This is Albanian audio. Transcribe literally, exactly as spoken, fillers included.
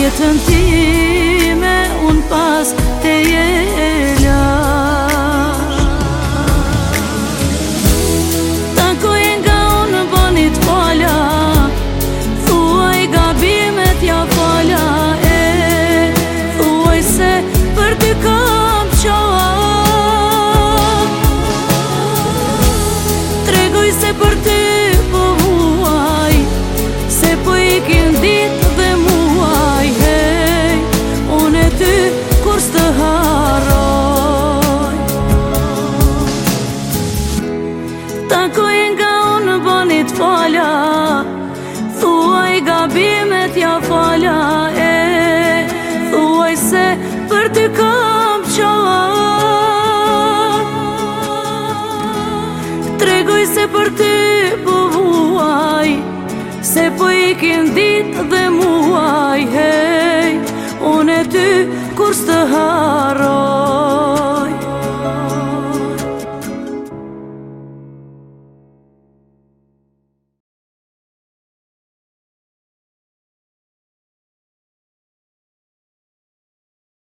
jetën time unë pas te je lash. Takoj nga unë bani t'fala, thuaj gabimet ja fala, e thuaj se për ty kam qaf. Tregoj se për ty po huaj, se po ikin ditë dhe muaj, hej, unë e ty kur s'të harroj. Takoj nga unë bani t'fala, thuaj gabimet ja fala, e thuaj se për ty kam qaf. Tregoj se për ty po huaj, se po ikin ditë dhe muaj, hej, unë e ty kur s'të harroj.